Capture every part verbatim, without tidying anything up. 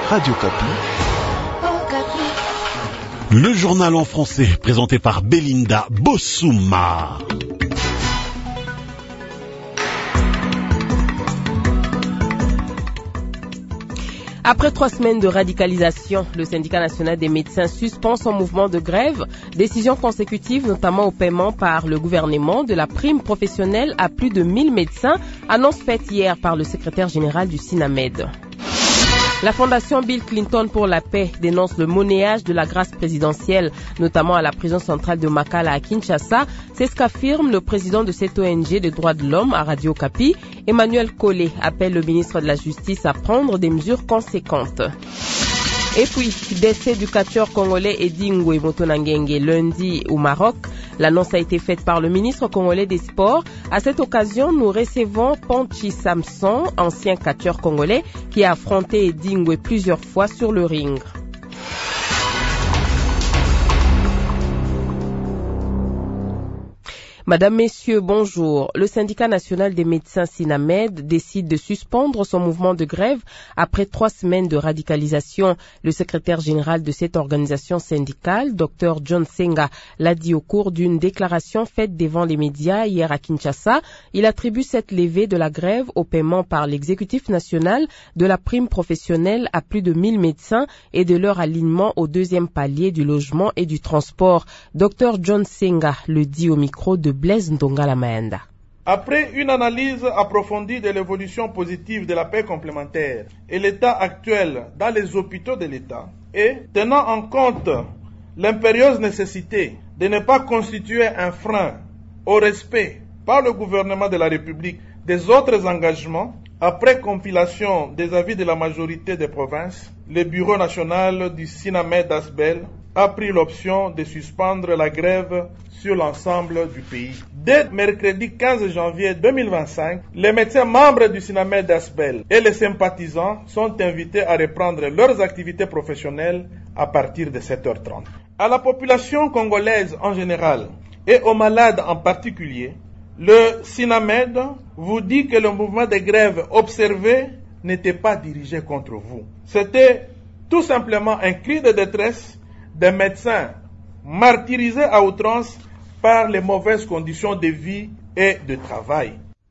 Radio Kapi. Le journal en français, présenté par Belinda Bossouma. Après trois semaines de radicalisation, le syndicat national des médecins suspend son mouvement de grève. Décision consécutive notamment au paiement par le gouvernement de la prime professionnelle à plus de mille médecins, annonce faite hier par le secrétaire général du SINAMED. La fondation Bill Clinton pour la paix dénonce le monnayage de la grâce présidentielle, notamment à la prison centrale de Makala à Kinshasa. C'est ce qu'affirme le président de cette O N G des droits de l'homme à Radio Kapi. Emmanuel Collet appelle le ministre de la Justice à prendre des mesures conséquentes. Et puis, décès du catcheur congolais Edingwe Motonangenge lundi au Maroc. L'annonce a été faite par le ministre congolais des Sports. À cette occasion, nous recevons Ponchi Samson, ancien catcheur congolais, qui a affronté Edingwe plusieurs fois sur le ring. Madame, Messieurs, bonjour. Le syndicat national des médecins SINAMED décide de suspendre son mouvement de grève après trois semaines de radicalisation. Le secrétaire général de cette organisation syndicale, Docteur John Senga, l'a dit au cours d'une déclaration faite devant les médias hier à Kinshasa. Il attribue cette levée de la grève au paiement par l'exécutif national de la prime professionnelle à plus de mille médecins et de leur alignement au deuxième palier du logement et du transport. Docteur John Senga le dit au micro de Blaise Ndongala Maenda. Après une analyse approfondie de l'évolution positive de la paix complémentaire et l'état actuel dans les hôpitaux de l'État, et tenant en compte l'impérieuse nécessité de ne pas constituer un frein au respect par le gouvernement de la République des autres engagements, après compilation des avis de la majorité des provinces, le bureau national du SINAMED Asbel a pris l'option de suspendre la grève sur l'ensemble du pays. Dès mercredi quinze janvier deux mille vingt-cinq, les médecins membres du SINAMED Asbel et les sympathisants sont invités à reprendre leurs activités professionnelles à partir de sept heures trente. À la population congolaise en général et aux malades en particulier, le SINAMED vous dit que le mouvement de grève observé n'était pas dirigé contre vous. C'était tout simplement un cri de détresse des médecins martyrisés à outrance par les mauvaises conditions de vie et de travail.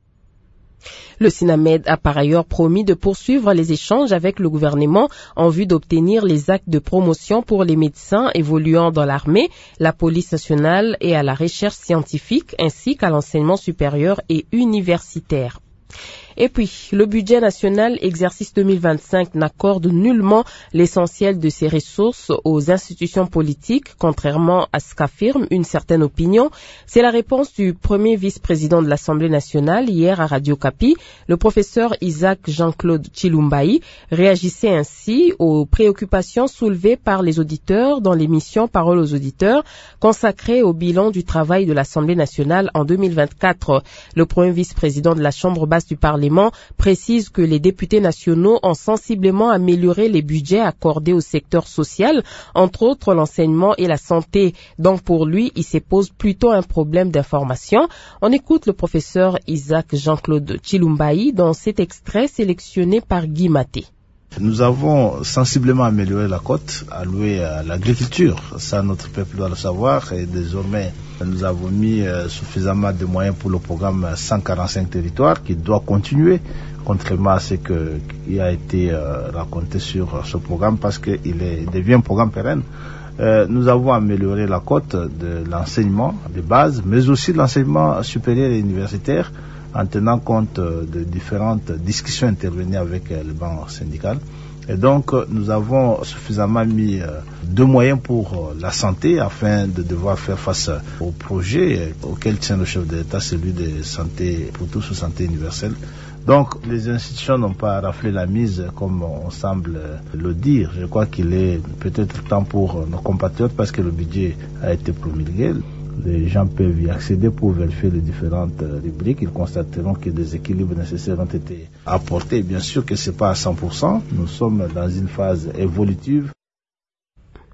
Le SINAMED a par ailleurs promis de poursuivre les échanges avec le gouvernement en vue d'obtenir les actes de promotion pour les médecins évoluant dans l'armée, la police nationale et à la recherche scientifique ainsi qu'à l'enseignement supérieur et universitaire. Et puis, le budget national exercice deux mille vingt-cinq n'accorde nullement l'essentiel de ses ressources aux institutions politiques, contrairement à ce qu'affirme une certaine opinion. C'est la réponse du premier vice-président de l'Assemblée nationale hier à Radio Kapi. Le professeur Isaac Jean-Claude Chilumbaï réagissait ainsi aux préoccupations soulevées par les auditeurs dans l'émission Parole aux auditeurs, consacrée au bilan du travail de l'Assemblée nationale en deux mille vingt-quatre. Le premier vice-président de la Chambre basse du Parlement précise que les députés nationaux ont sensiblement amélioré les budgets accordés au secteur social, entre autres l'enseignement et la santé. Donc pour lui, il se pose plutôt un problème d'information. On écoute le professeur Isaac Jean-Claude Chilumbaï dans cet extrait sélectionné par Guy Maté. Nous avons sensiblement amélioré la cote allouée à l'agriculture. Ça, notre peuple doit le savoir. Et désormais, nous avons mis suffisamment de moyens pour le programme cent quarante-cinq territoires qui doit continuer, contrairement à ce qui a été raconté sur ce programme, parce qu'il devient un programme pérenne. Euh, nous avons amélioré la cote de l'enseignement de base, mais aussi de l'enseignement supérieur et universitaire, en tenant compte de différentes discussions intervenues avec le banc syndical. Et donc, nous avons suffisamment mis de moyens pour la santé afin de devoir faire face au projet auquel tient le chef de l'État, celui de santé pour tous ou santé universelle. Donc, les institutions n'ont pas raflé la mise comme on semble le dire. Je crois qu'il est peut-être temps pour nos compatriotes, parce que le budget a été promulgué. Les gens peuvent y accéder pour vérifier les différentes rubriques. Ils constateront que des équilibres nécessaires ont été apportés. Bien sûr que ce n'est pas à cent pour cent. Nous sommes dans une phase évolutive.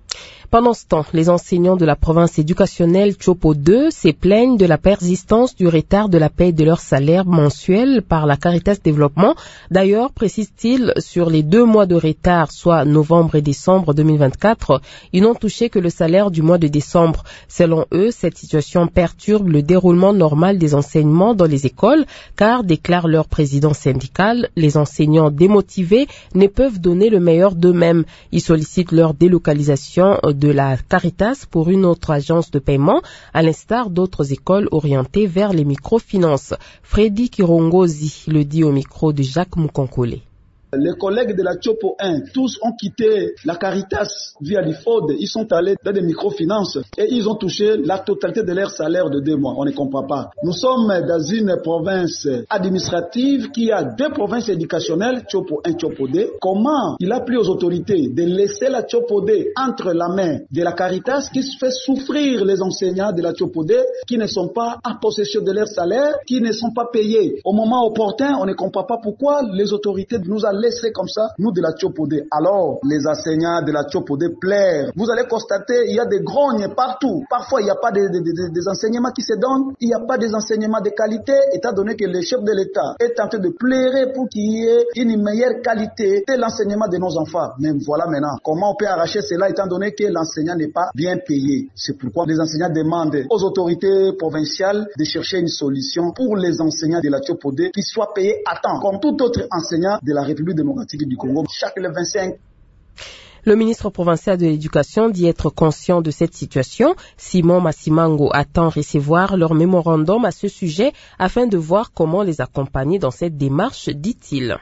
Pendant ce temps, les enseignants de la province éducationnelle Tchopo deux se plaignent de la persistance du retard de la paie de leur salaire mensuel par la Caritas Développement. D'ailleurs, précise-t-il, sur les deux mois de retard, soit novembre et décembre deux mille vingt-quatre, ils n'ont touché que le salaire du mois de décembre. Selon eux, cette situation perturbe le déroulement normal des enseignements dans les écoles, car, déclare leur président syndical, les enseignants démotivés ne peuvent donner le meilleur d'eux-mêmes. Ils sollicitent leur délocalisation de la Caritas pour une autre agence de paiement, à l'instar d'autres écoles orientées vers les microfinances. Freddy Kirongozi le dit au micro de Jacques Moukonkole. Les collègues de la Tchopo un, tous ont quitté la Caritas via l'I F O D. Ils sont allés dans des microfinances et ils ont touché la totalité de leur salaire de deux mois. On ne comprend pas. Nous sommes dans une province administrative qui a deux provinces éducationnelles, Tchopo un, Tchopo deux. Comment il a pris aux autorités de laisser la Tchopo deux entre la main de la Caritas qui fait souffrir les enseignants de la Tchopo deux qui ne sont pas en possession de leur salaire, qui ne sont pas payés au moment opportun. On ne comprend pas pourquoi les autorités nous ont laissé comme ça, nous de la Tchopo deux. Alors, les enseignants de la Tchopo deux pleurent. Vous allez constater, il y a des grognes partout. Parfois, il n'y a pas de, de, de, des enseignements qui se donnent. Il n'y a pas des enseignements de qualité, étant donné que le chef de l'État est tenté de pleurer pour qu'il y ait une meilleure qualité de l'enseignement de nos enfants. Mais voilà maintenant, comment on peut arracher cela, étant donné que l'enseignant n'est pas bien payé. C'est pourquoi les enseignants demandent aux autorités provinciales de chercher une solution pour les enseignants de la Tchopo deux qui soient payés à temps, comme tout autre enseignant de la République démocratique du Congo, chaque le vingt-cinq. Le ministre provincial de l'Éducation dit être conscient de cette situation. Simon Massimango attend recevoir leur mémorandum à ce sujet afin de voir comment les accompagner dans cette démarche, dit-il.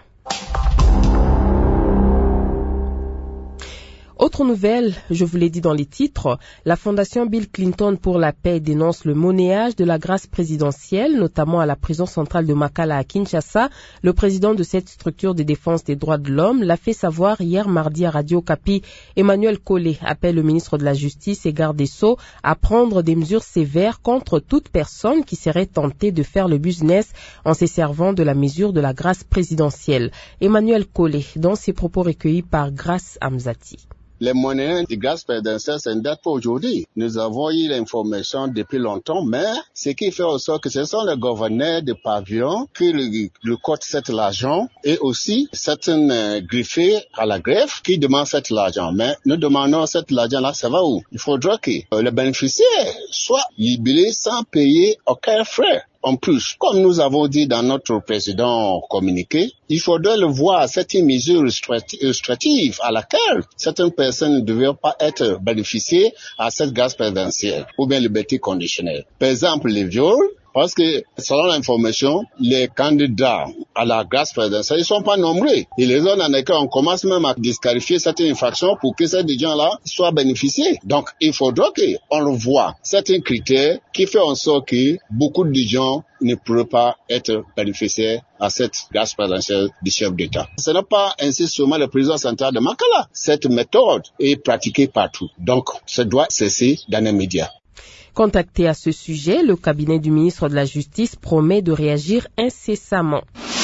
Autre nouvelle, je vous l'ai dit dans les titres, la Fondation Bill Clinton pour la paix dénonce le monnayage de la grâce présidentielle, notamment à la prison centrale de Makala à Kinshasa. Le président de cette structure de défense des droits de l'homme l'a fait savoir hier mardi à Radio Kapi. Emmanuel Collet appelle le ministre de la Justice et garde des Sceaux à prendre des mesures sévères contre toute personne qui serait tentée de faire le business en se servant de la mesure de la grâce présidentielle. Emmanuel Collet, dans ses propos recueillis par Grace Amzati. Les moyens de grâce présidentielle, ce ne date pas aujourd'hui. Nous avons eu l'information depuis longtemps, mais ce qui fait en sorte que ce sont les gouverneurs de pavillon qui récoltent cet argent et aussi certains euh, greffés à la greffe qui demandent cet argent. Mais nous demandons cet argent-là, ça va où? Il faudra que euh, les bénéficiaires soient libérés sans payer aucun frais. En plus, comme nous avons dit dans notre précédent communiqué, il faudrait le voir, cette mesure restrictive à laquelle certaines personnes ne devaient pas être bénéficiées à cette grâce présidentielle ou bien liberté conditionnelle. Par exemple, les viols, parce que selon l'information, les candidats à la grâce présidentielle, ils sont pas nombreux. Et les autres en école, on commence même à disqualifier certaines infractions pour que ces gens-là soient bénéficiés. Donc, il faudra qu'on le voit, certains critères qui font en sorte que beaucoup de gens ne pourraient pas être bénéficiaires à cette grâce présidentielle du chef d'État. Ce n'est pas ainsi seulement le président central de Makala. Cette méthode est pratiquée partout. Donc, ça doit cesser dans les médias. Contacté à ce sujet, le cabinet du ministre de la Justice promet de réagir incessamment.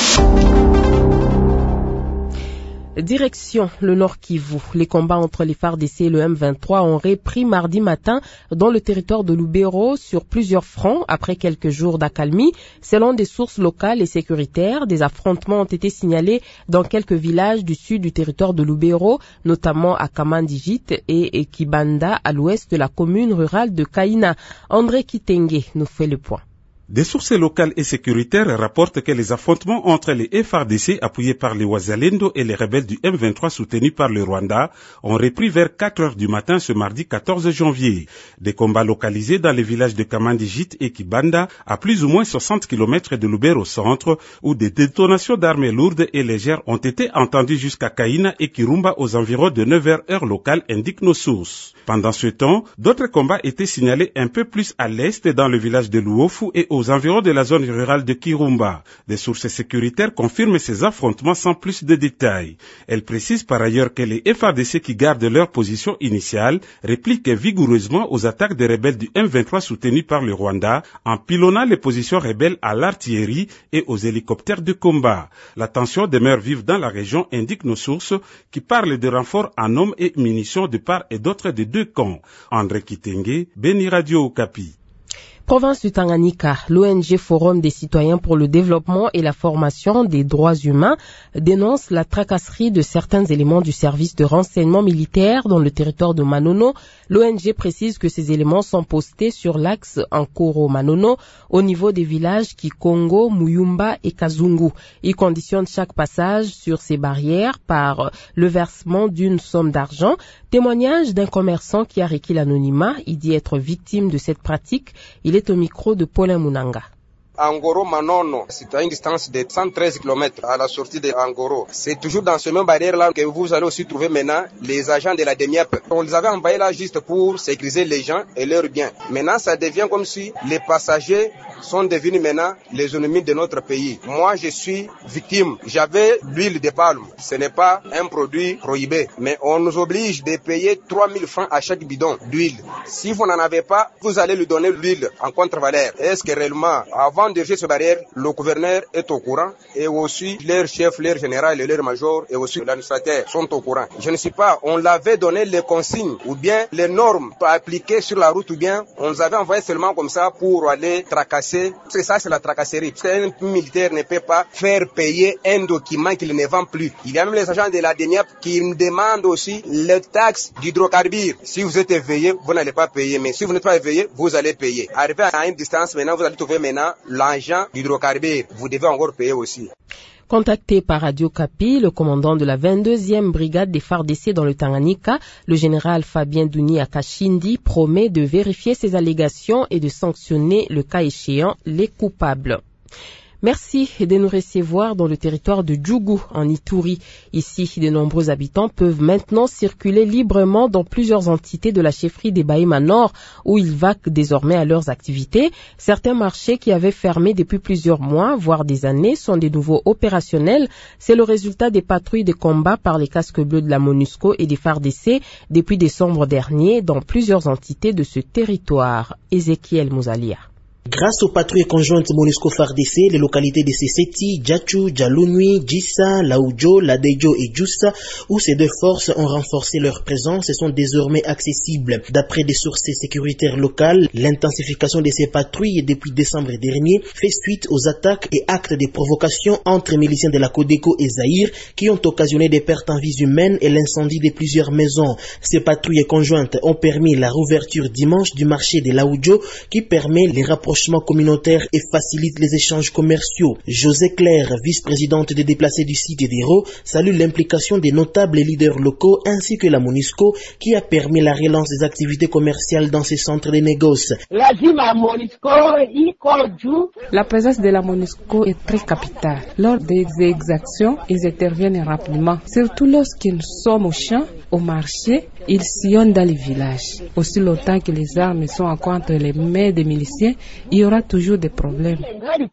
Direction le Nord Kivu. Les combats entre les F A R D C et le M vingt-trois ont repris mardi matin dans le territoire de Lubero sur plusieurs fronts après quelques jours d'accalmie. Selon des sources locales et sécuritaires, des affrontements ont été signalés dans quelques villages du sud du territoire de Lubero, notamment à Kamandijit et Kibanda à l'ouest de la commune rurale de Kaina. André Kitenge nous fait le point. Des sources locales et sécuritaires rapportent que les affrontements entre les F A R D C appuyés par les Wazalendo et les rebelles du M vingt-trois soutenus par le Rwanda ont repris vers quatre heures du matin ce mardi quatorze janvier. Des combats localisés dans les villages de Kamandijit et Kibanda à plus ou moins soixante kilomètres de Lubero centre où des détonations d'armes lourdes et légères ont été entendues jusqu'à Kaina et Kirumba aux environs de neuf heures heure locale, indiquent nos sources. Pendant ce temps, d'autres combats étaient signalés un peu plus à l'est dans le village de Luofu et aux environs de la zone rurale de Kirumba. Des sources sécuritaires confirment ces affrontements sans plus de détails. Elles précisent par ailleurs que les F A R D C qui gardent leur position initiale répliquent vigoureusement aux attaques des rebelles du M vingt-trois soutenus par le Rwanda en pilonnant les positions rebelles à l'artillerie et aux hélicoptères de combat. La tension demeure vive dans la région, indiquent nos sources, qui parlent de renforts en hommes et munitions de part et d'autre des deux camps. André Kitenge, Beni Radio Okapi. Province du Tanganyika, l'O N G Forum des citoyens pour le développement et la formation des droits humains dénonce la tracasserie de certains éléments du service de renseignement militaire dans le territoire de Manono. L'O N G précise que ces éléments sont postés sur l'axe Ankoro-Manono au niveau des villages Kikongo, Muyumba et Kazungu. Ils conditionnent chaque passage sur ces barrières par le versement d'une somme d'argent. Témoignage d'un commerçant qui a requis l'anonymat. Il dit être victime de cette pratique. Il est au micro de Paulin Munanga. Angoro Manono, c'est à une distance de cent treize kilomètres à la sortie de Angoro. C'est toujours dans ce même barrière-là que vous allez aussi trouver maintenant les agents de la D M I A P. On les avait envoyés là juste pour sécuriser les gens et leurs biens. Maintenant, ça devient comme si les passagers sont devenus maintenant les ennemis de notre pays. Moi, je suis victime. J'avais l'huile de palme. Ce n'est pas un produit prohibé, mais on nous oblige de payer trois mille francs à chaque bidon d'huile. Si vous n'en avez pas, vous allez lui donner l'huile en contre-valeur. Est-ce que réellement, avant de faire ce barrière, le gouverneur est au courant et aussi leur chef, leur général et leur major et aussi l'administrateur sont au courant? Je ne sais pas, on l'avait donné les consignes ou bien les normes appliquées sur la route ou bien on nous avait envoyé seulement comme ça pour aller tracasser. C'est ça, c'est la tracasserie. Un militaire ne peut pas faire payer un document qu'il ne vend plus. Il y a même les agents de la D N I A P qui me demandent aussi les taxes d'hydrocarbures. Si vous êtes éveillé, vous n'allez pas payer, mais si vous n'êtes pas éveillé, vous allez payer. Arrivé à une distance, maintenant, vous allez trouver maintenant l'argent d'hydrocarbures. Vous devez encore payer aussi. Contacté par Radio Okapi, le commandant de la vingt-deuxième brigade des F A R D C dans le Tanganyika, le général Fabien Douni Akashindi, promet de vérifier ces allégations et de sanctionner, le cas échéant, les coupables. Merci de nous recevoir dans le territoire de Djougou, en Ituri. Ici, de nombreux habitants peuvent maintenant circuler librement dans plusieurs entités de la chefferie des Bahima Nord, où ils vaquent désormais à leurs activités. Certains marchés qui avaient fermé depuis plusieurs mois, voire des années, sont de nouveau opérationnels. C'est le résultat des patrouilles de combat par les casques bleus de la MONUSCO et des F A R D C depuis décembre dernier dans plusieurs entités de ce territoire. Ézéchiel Mouzalia. Grâce aux patrouilles conjointes MONUSCO-F A R D C, les localités de Seseti, Djachu, Djalunui, Djissa, Laoudjo, Ladejo et Djoussa, où ces deux forces ont renforcé leur présence et sont désormais accessibles. D'après des sources sécuritaires locales, l'intensification de ces patrouilles depuis décembre dernier fait suite aux attaques et actes de provocation entre miliciens de la Codeco et Zaïre qui ont occasionné des pertes en vies humaines et l'incendie de plusieurs maisons. Ces patrouilles conjointes ont permis la rouverture dimanche du marché de Laoudjo qui permet les rapprochements communautaire et facilite les échanges commerciaux. José Claire, vice-présidente des déplacés du site d'Hérault, salue l'implication des notables et leaders locaux ainsi que la MONUSCO qui a permis la relance des activités commerciales dans ces centres de négoce. La présence de la MONUSCO est très capitale. Lors des exactions, ils interviennent rapidement. Surtout lorsqu'ils sont au champ, au marché, ils sillonnent dans les villages. Aussi longtemps que les armes sont encore entre les mains des miliciens, il y aura toujours des problèmes. Des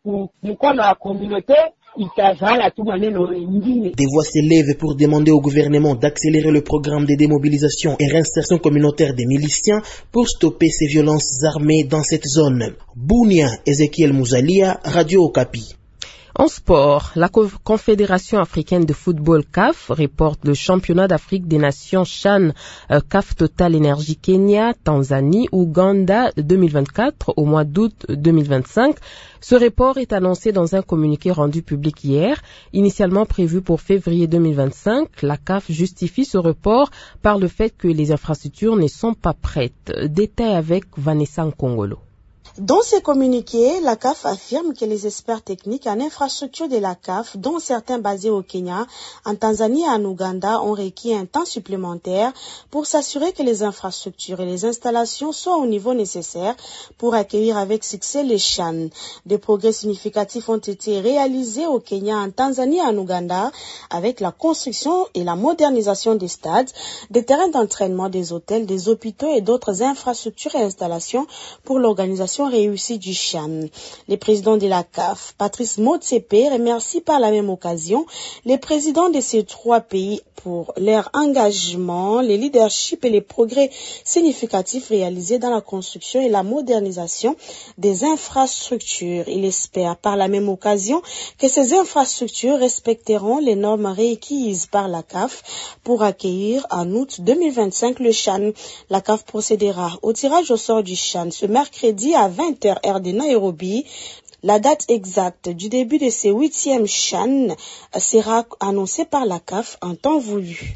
voix s'élèvent pour demander au gouvernement d'accélérer le programme de démobilisation et réinsertion communautaire des miliciens pour stopper ces violences armées dans cette zone. Bounia, Ézéchiel Mouzalia, Radio Okapi. En sport, la Confédération africaine de football C A F reporte le championnat d'Afrique des Nations CHAN euh, C A F Total Energy Kenya, Tanzanie, Ouganda deux mille vingt-quatre au mois d'août deux mille vingt-cinq. Ce report est annoncé dans un communiqué rendu public hier. Initialement prévu pour février deux mille vingt-cinq, la C A F justifie ce report par le fait que les infrastructures ne sont pas prêtes. Détail avec Vanessa Nkongolo. Dans ces communiqués, la C A F affirme que les experts techniques en infrastructure de la C A F, dont certains basés au Kenya, en Tanzanie et en Ouganda, ont requis un temps supplémentaire pour s'assurer que les infrastructures et les installations soient au niveau nécessaire pour accueillir avec succès les CHAN. Des progrès significatifs ont été réalisés au Kenya, en Tanzanie et en Ouganda, avec la construction et la modernisation des stades, des terrains d'entraînement, des hôtels, des hôpitaux et d'autres infrastructures et installations pour l'organisation préparation réussie du Chan. Le président de la C A F, Patrice Motsepe, remercie par la même occasion les présidents de ces trois pays pour leur engagement, les leadership et les progrès significatifs réalisés dans la construction et la modernisation des infrastructures. Il espère par la même occasion que ces infrastructures respecteront les normes requises par la C A F pour accueillir en août deux mille vingt-cinq le Chan. La C A F procédera au tirage au sort du Chan ce mercredi à vingt heures heure de Nairobi. La date exacte du début de ce huitième Chan sera annoncée par la C A F en temps voulu.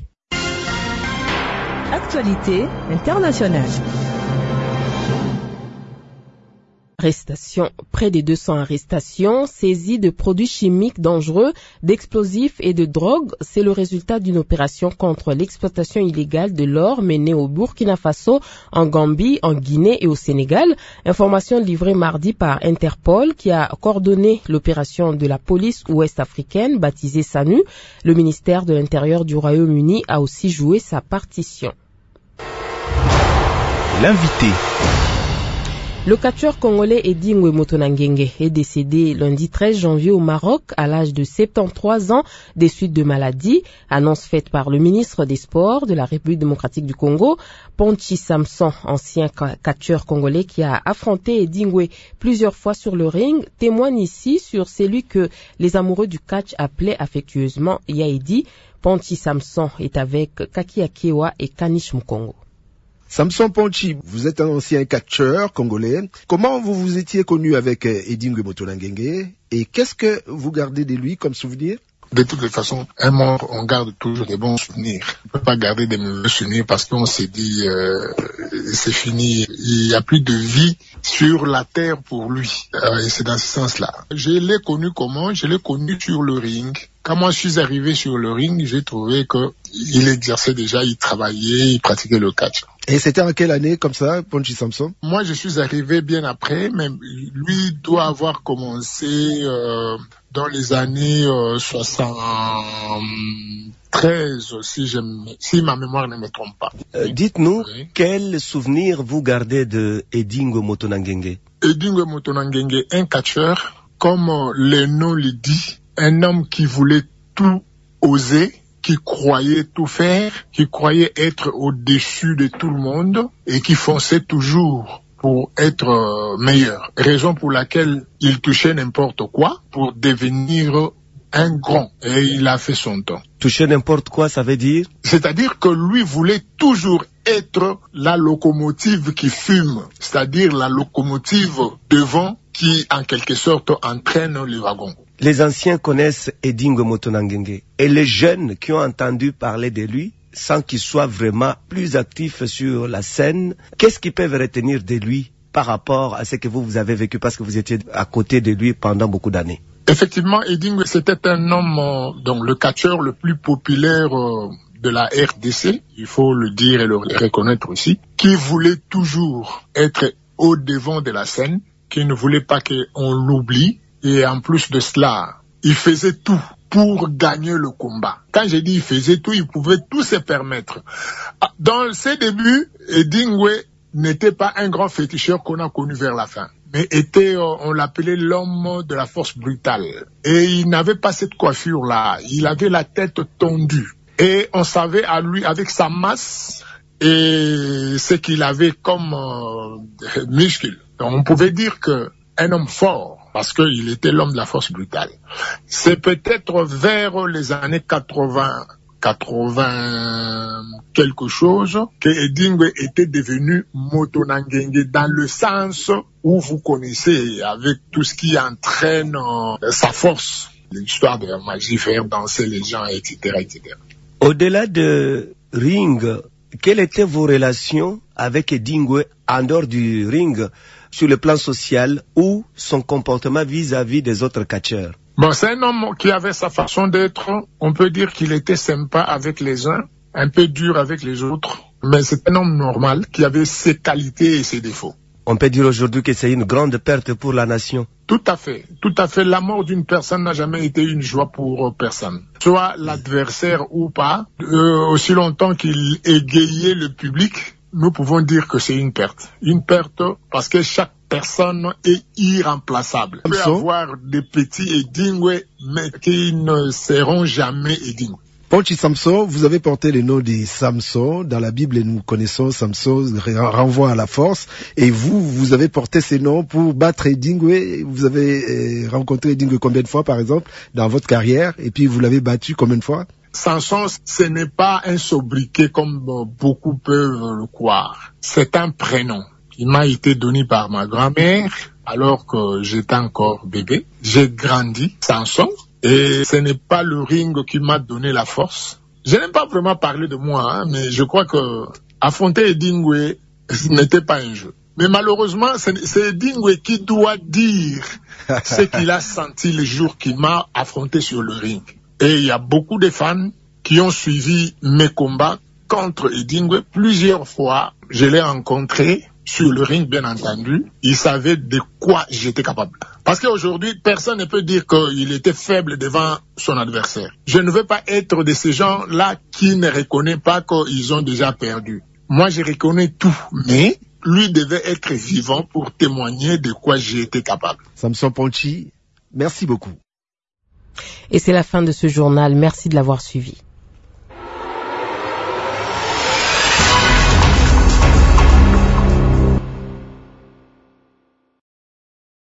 Actualité internationale. Arrestations. Près de deux cents arrestations, saisies de produits chimiques dangereux, d'explosifs et de drogues. C'est le résultat d'une opération contre l'exploitation illégale de l'or menée au Burkina Faso, en Gambie, en Guinée et au Sénégal. Information livrée mardi par Interpol qui a coordonné l'opération de la police ouest-africaine baptisée SANU. Le ministère de l'Intérieur du Royaume-Uni a aussi joué sa partition. L'invité. Le catcheur congolais Edingwe Motonangenge est décédé lundi treize janvier au Maroc à l'âge de soixante-treize ans des suites de maladies. Annonce faite par le ministre des Sports de la République démocratique du Congo, Ponchi Samson, ancien catcheur congolais qui a affronté Edingwe plusieurs fois sur le ring, témoigne ici sur celui que les amoureux du catch appelaient affectueusement Yaidi. Ponchi Samson est avec Kaki Akewa et Kanish Mukongo. Samson Ponchi, vous êtes un ancien catcheur congolais. Comment vous vous étiez connu avec Edingwe Motonangenge et qu'est-ce que vous gardez de lui comme souvenir? De toutes les façons, un mort, on garde toujours des bons souvenirs. On ne peut pas garder des mauvais souvenirs parce qu'on s'est dit euh, c'est fini. Il n'y a plus de vie sur la terre pour lui. Euh, et c'est dans ce sens-là. Je l'ai connu comment? Je l'ai connu sur le ring. Quand moi je suis arrivé sur le ring, j'ai trouvé qu'il exerçait déjà, il travaillait, il pratiquait le catch. Et c'était en quelle année comme ça, Ponchi Samson? Moi je suis arrivé bien après, mais lui doit avoir commencé euh, dans les années euh, soixante-treize, si, je, si ma mémoire ne me trompe pas. Euh, dites-nous, oui. Quel souvenir vous gardez de Edingwe Motonangenge? Edingwe Motonangenge, un catcheur, comme euh, le nom le dit, un homme qui voulait tout oser, qui croyait tout faire, qui croyait être au-dessus de tout le monde et qui fonçait toujours pour être euh, meilleur. Raison pour laquelle il touchait n'importe quoi pour devenir un grand. Et il a fait son temps. Toucher n'importe quoi, ça veut dire? C'est-à-dire que lui voulait toujours être la locomotive qui fume, c'est-à-dire la locomotive devant qui, en quelque sorte, entraîne les wagons. Les anciens connaissent Edingwe Motonangenge et les jeunes qui ont entendu parler de lui, sans qu'il soit vraiment plus actif sur la scène, qu'est-ce qu'ils peuvent retenir de lui par rapport à ce que vous, vous avez vécu parce que vous étiez à côté de lui pendant beaucoup d'années? Effectivement, Edingwe, c'était un homme, euh, donc le catcheur le plus populaire euh, de la R D C, il faut le dire et le reconnaître aussi, qui voulait toujours être au devant de la scène, qui ne voulait pas qu'on l'oublie. Et en plus de cela, il faisait tout pour gagner le combat. Quand j'ai dit il faisait tout, il pouvait tout se permettre. Dans ses débuts, Edingwe n'était pas un grand féticheur qu'on a connu vers la fin, mais était, on l'appelait l'homme de la force brutale. Et il n'avait pas cette coiffure-là, il avait la tête tendue. Et on savait à lui, avec sa masse et ce qu'il avait comme euh, muscle, on pouvait dire que un homme fort, parce qu'il était l'homme de la force brutale. C'est peut-être vers les années quatre-vingts, quatre-vingts quelque chose, que Edingwe était devenu Motonangenge dans le sens où vous connaissez, avec tout ce qui entraîne euh, sa force, l'histoire de la magie, faire danser les gens, et cetera, et cetera. Au-delà de ring, quelles étaient vos relations avec Edingwe en dehors du ring, sur le plan social ou son comportement vis-à-vis des autres catcheurs? Bon, c'est un homme qui avait sa façon d'être. On peut dire qu'il était sympa avec les uns, un peu dur avec les autres, mais c'est un homme normal qui avait ses qualités et ses défauts. On peut dire aujourd'hui que c'est une grande perte pour la nation. Tout à fait, tout à fait. La mort d'une personne n'a jamais été une joie pour personne. Soit l'adversaire ou pas, euh, aussi longtemps qu'il égayait le public, nous pouvons dire que c'est une perte. Une perte parce que chaque personne est irremplaçable. Il peut y avoir des petits Edingwe, mais qui ne seront jamais Edingwe. Ponchi Samson, vous avez porté le nom de Samson. Dans la Bible, nous connaissons Samson, renvoie à la force. Et vous, vous avez porté ce nom pour battre Edingwe. Vous avez euh, rencontré Edingwe combien de fois, par exemple, dans votre carrière? Et puis, vous l'avez battu combien de fois? Samson, ce n'est pas un sobriquet comme beaucoup peuvent le croire. C'est un prénom. Il m'a été donné par ma grand-mère alors que j'étais encore bébé. J'ai grandi Samson. Et ce n'est pas le ring qui m'a donné la force. Je n'aime pas vraiment parler de moi, hein, mais je crois que affronter Edingwe n'était pas un jeu. Mais malheureusement, c'est Edingwe qui doit dire ce qu'il a senti le jour qu'il m'a affronté sur le ring. Et il y a beaucoup de fans qui ont suivi mes combats contre Edingwe. Plusieurs fois, je l'ai rencontré sur le ring, bien entendu. Il savait de quoi j'étais capable. Parce qu'aujourd'hui, personne ne peut dire qu'il était faible devant son adversaire. Je ne veux pas être de ces gens-là qui ne reconnaissent pas qu'ils ont déjà perdu. Moi, je reconnais tout, mais lui devait être vivant pour témoigner de quoi j'étais capable. Samson Ponchi, merci beaucoup. Et c'est la fin de ce journal. Merci de l'avoir suivi.